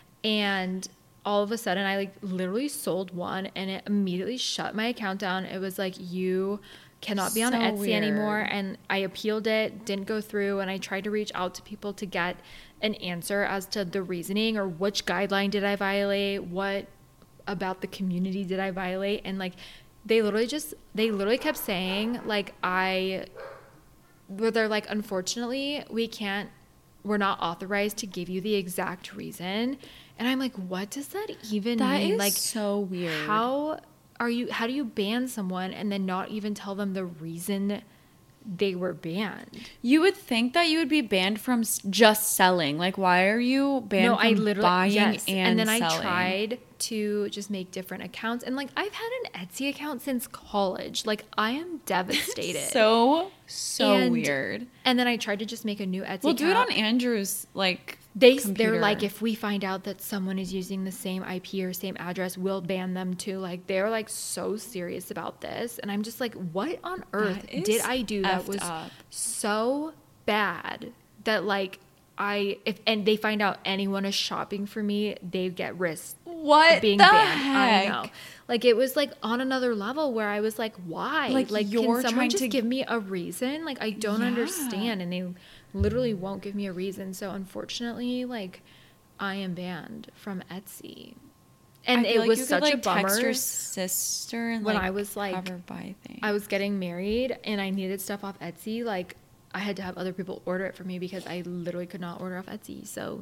and all of a sudden I like literally sold one, and it immediately shut my account down. It was like, you cannot be on So Etsy weird. anymore. And I appealed it, didn't go through, and I tried to reach out to people to get an answer as to the reasoning, or which guideline did I violate, what about the community did I violate. And like they literally just they literally kept saying like I where they're like, unfortunately we can't we're not authorized to give you the exact reason. And I'm like, what does that even That mean? is Like, so weird. How are you how do you ban someone and then not even tell them the reason they were banned? You would think that you would be banned from s- just selling. Like, why are you banned No, from I literally buying yes. and, and then selling? I tried to just make different accounts, and like I've had an Etsy account since college. Like I am devastated. So so And- weird. And then I tried to just make a new Etsy We'll account. do it on Andrew's like They computer. they're like, if we find out that someone is using the same I P or same address, we'll ban them too. Like they're like so serious about this, and I'm just like, what on earth is did I do that effed was up. so bad that like I if and they find out anyone is shopping for me, they get risked what being the banned. heck? I know. Like it was like on another level where I was like, why? Like, Like, you're can someone trying just to- give me a reason? Like I don't Yeah. understand, and they literally won't give me a reason. So unfortunately, like I am banned from Etsy. And I it feel like was you such could, a like, bummer. text your sister and when like, I was, like- have her buy things. I was getting married and I needed stuff off Etsy. Like I had to have other people order it for me because I literally could not order off Etsy. So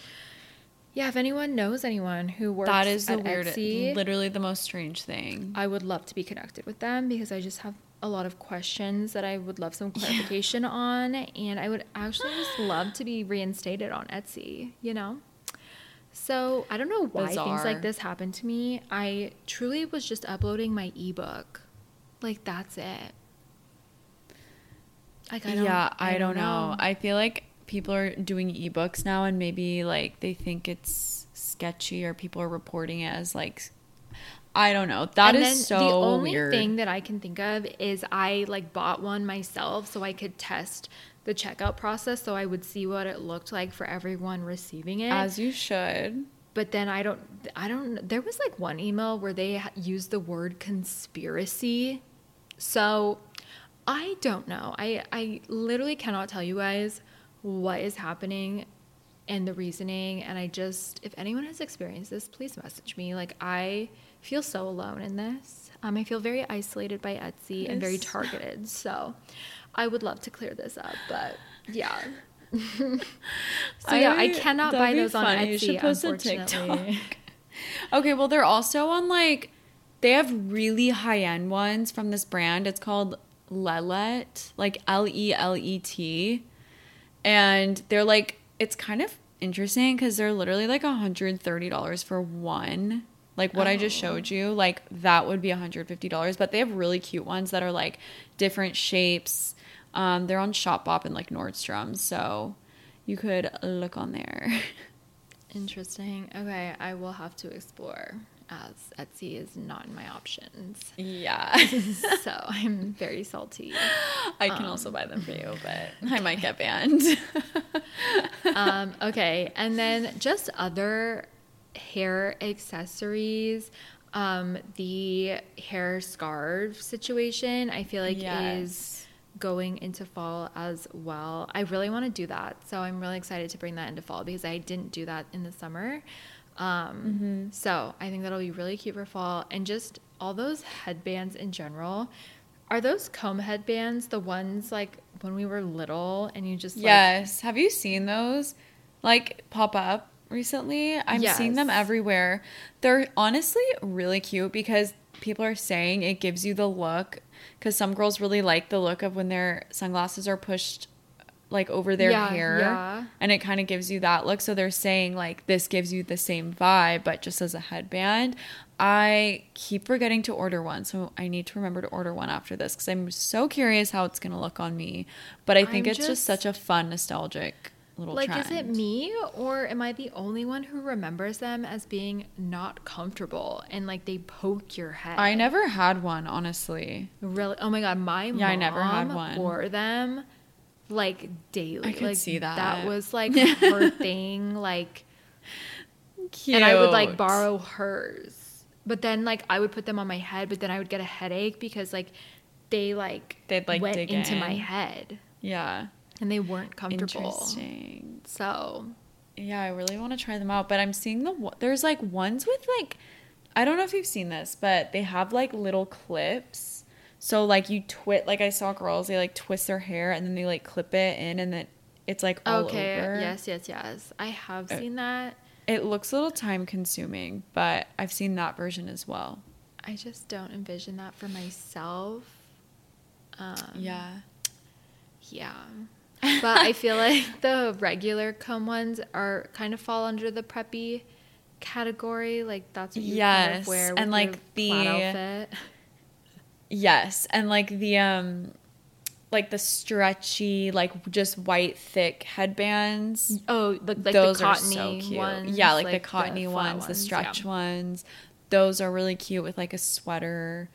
yeah, if anyone knows anyone who works that is the at weird, Etsy, literally the most strange thing. I would love to be connected with them because I just have a lot of questions that I would love some clarification on, and I would actually just love to be reinstated on Etsy, you know? So I don't know why things Bizarre. like this happen to me. I truly was just uploading my ebook. Like that's it. Like I don't, yeah, I, don't know. I feel like people are doing ebooks now, and maybe like they think it's sketchy, or people are reporting it as like, I don't know. That and is then so the only weird. thing that I can think of is I like bought one myself so I could test the checkout process, so I would see what it looked like for everyone receiving it. As you should. But then I don't, I don't, there was like one email where they ha- used the word conspiracy. So I don't know. I, I literally cannot tell you guys what is happening and the reasoning. And I just, if anyone has experienced this, please message me. Like I feel so alone in this. Um, I feel very isolated by Etsy and very Yes. targeted. So I would love to clear this up, but yeah. So yeah, I cannot that'd buy be those on funny. You Etsy, should post a unfortunately. TikTok. Okay, well, they're also on like, they have really high end ones from this brand. It's called Lelet, like L E L E T. And they're like, it's kind of interesting because they're literally like one hundred thirty dollars for one. Like what I just Oh. showed you, like that would be one hundred fifty dollars. But they have really cute ones that are like different shapes. Um, they're on Shopbop and like Nordstrom. So you could look on there. Interesting. Okay, I will have to explore as Etsy is not in my options. Yeah. So I'm very salty. I can also buy them for you, but I might get banned. Um, okay, and then just other hair accessories. Um, the hair scarf situation, I feel like is going into fall as well. I really want to do that. So I'm really excited to bring that into fall because I didn't do that in the summer. Um, So I think that'll be really cute for fall. And just all those headbands in general. Are those comb headbands the ones like when we were little and you just like, Yes. Have you seen those like pop up recently? I'm seeing them Yes. everywhere. They're honestly really cute because people are saying it gives you the look, because some girls really like the look of when their sunglasses are pushed like over their Yeah, hair. yeah. And it kind of gives you that look. So they're saying like this gives you the same vibe, but just as a headband. I keep forgetting to order one, so I need to remember to order one after this because I'm so curious how it's going to look on me. But I think I'm it's just, just such a fun, nostalgic little Like, trend. is it me or am I the only one who remembers them as being not comfortable and like they poke your head? I never had one, honestly. Really? Oh my god, my Yeah, mom I never had one. wore them like daily. I could like, see that. That was like her thing. Like, Cute. and I would like borrow hers. But then like I would put them on my head, but then I would get a headache because like they like They'd, like, went dig into in. my head Yeah. and they weren't comfortable. Interesting. So Yeah, I really want to try them out, but I'm seeing the one- there's like ones with like I don't know if you've seen this, but they have like little clips. So like you twist like I saw girls they like twist their hair and then they like clip it in and then it's like all okay, over. yes, yes, yes. I have Uh, seen that. It looks a little time consuming, but I've seen that version as well. I just don't envision that for myself. Um, Yeah. Yeah. But I feel like the regular comb ones are kind of fall under the preppy category. Like that's what you kind Yes, of wear with and, like, your the- flat outfit. Yes, and like the um like the stretchy like just white thick headbands. Oh, the, like Those the are cottony so cute. ones. Yeah, like, the cottony flat ones, the yeah. stretch ones. Those are really cute with like a sweater.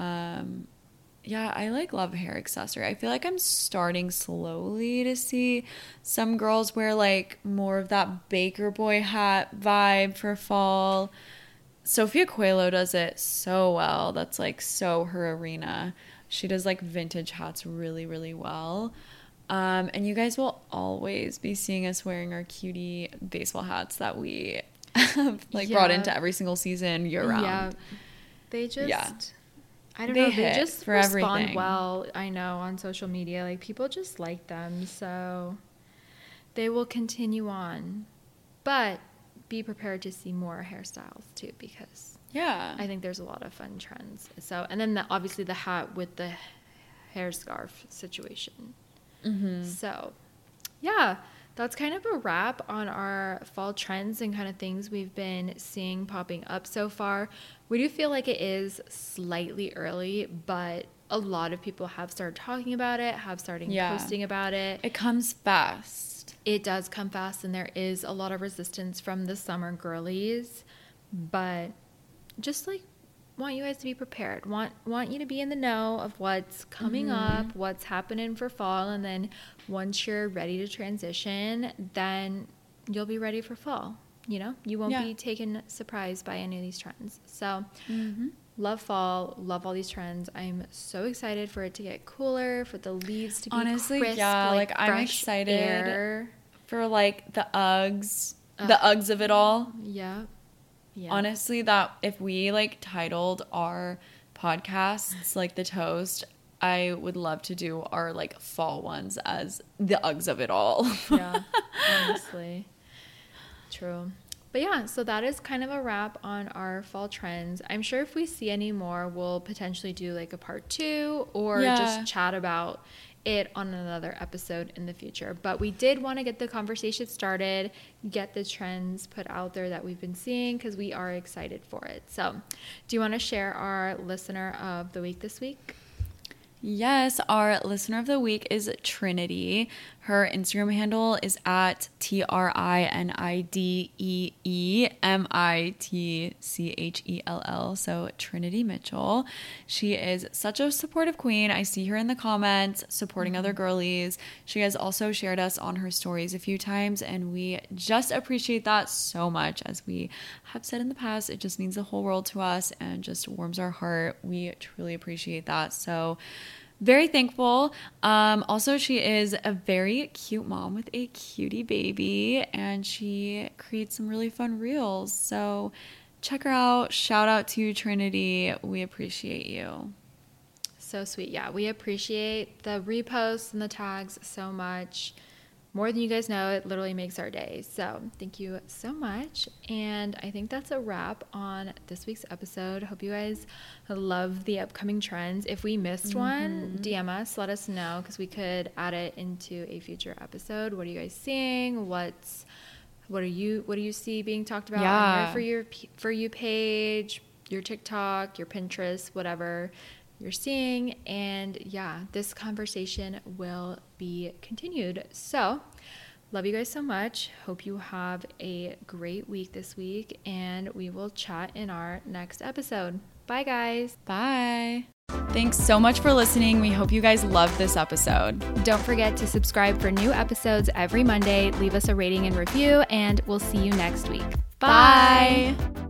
Um, yeah, I like love hair accessory. I feel like I'm starting slowly to see some girls wear like more of that Baker Boy hat vibe for fall. Sofia Coelho does it so well. That's like so her arena. She does like vintage hats really, really well. Um, and you guys will always be seeing us wearing our cutie baseball hats that we have like brought Yeah. into every single season year round. Yeah. They just Yeah. I don't They know, they hit just for respond everything. well, I know, on social media. Like people just like them, so they will continue on. But be prepared to see more hairstyles too because Yeah. I think there's a lot of fun trends. So, and then the, obviously the hat with the hair scarf situation. Mm-hmm. So, yeah, that's kind of a wrap on our fall trends and kind of things we've been seeing popping up so far. We do feel like it is slightly early, but a lot of people have started talking about it, have started Yeah. posting about it. It comes fast. It does come fast, and there is a lot of resistance from the summer girlies, but just like want you guys to be prepared. Want want you to be in the know of what's coming Mm-hmm. up, what's happening for fall, and then once you're ready to transition, then you'll be ready for fall. You know, you won't Yeah. be taken surprised by any of these trends. So, Mm-hmm. love fall, love all these trends. I'm so excited for it to get cooler, for the leaves to be Honestly, crisp, yeah, like, I'm fresh excited. air. For like the Uggs, the Uggs of it all. Yeah. Yeah. Honestly, that if we like titled our podcasts like the toast, I would love to do our like fall ones as the Uggs of it all. Yeah. Honestly. True. But yeah, so that is kind of a wrap on our fall trends. I'm sure if we see any more, we'll potentially do like a part two or Yeah. just chat about it on another episode in the future. But we did want to get the conversation started, get the trends put out there that we've been seeing because we are excited for it. So, do you want to share our listener of the week this week? Yes, our listener of the week is Trinity. Her Instagram handle is at T R I N I D E E M I T C H E L L. So Trinity Mitchell. She is such a supportive queen. I see her in the comments supporting other girlies. She has also shared us on her stories a few times, and we just appreciate that so much. As we have said in the past, it just means the whole world to us and just warms our heart. We truly appreciate that. So very thankful. Um, also, she is a very cute mom with a cutie baby, and she creates some really fun reels. So check her out. Shout out to Trinity. We appreciate you. So sweet. Yeah, we appreciate the reposts and the tags so much. more than you guys know. It literally makes our day. So thank you so much. And I think that's a wrap on this week's episode. Hope you guys love the upcoming trends. If we missed mm-hmm. one, D M us, let us know, because we could add it into a future episode. What are you guys seeing? What's what are you what do you see being talked about yeah. on your for your for you page, your TikTok, your Pinterest, whatever you're seeing. And yeah, this conversation will be continued. So love you guys so much. Hope you have a great week this week, and we will chat in our next episode. Bye guys. Bye. Thanks so much for listening. We hope you guys loved this episode. Don't forget to subscribe for new episodes every Monday. Leave us a rating and review, and we'll see you next week. Bye. Bye.